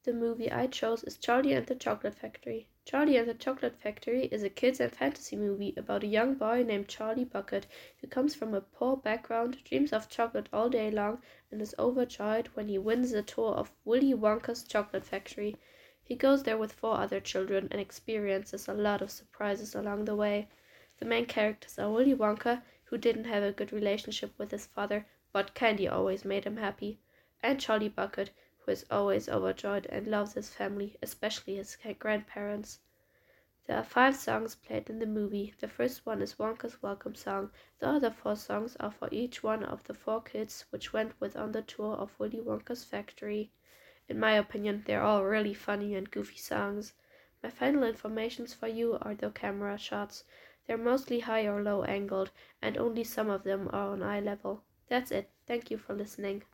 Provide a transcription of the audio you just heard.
The movie I chose is Charlie and the Chocolate Factory. Charlie and the Chocolate Factory is a kids and fantasy movie about a young boy named Charlie Bucket who comes from a poor background, dreams of chocolate all day long, and is overjoyed when he wins a tour of Willy Wonka's chocolate factory. He goes there with four other children and experiences a lot of surprises along the way. The main characters are Willy Wonka, who didn't have a good relationship with his father, but candy always made him happy, and Charlie Bucket, who is always overjoyed and loves his family, especially his grandparents. There are five songs played in the movie. The first one is Wonka's welcome song. The other four songs are for each one of the four kids which went with on the tour of Willy Wonka's factory. In my opinion, they're all really funny and goofy songs. My final informations for you are the camera shots. They're mostly high or low angled, and only some of them are on eye level. That's it. Thank you for listening.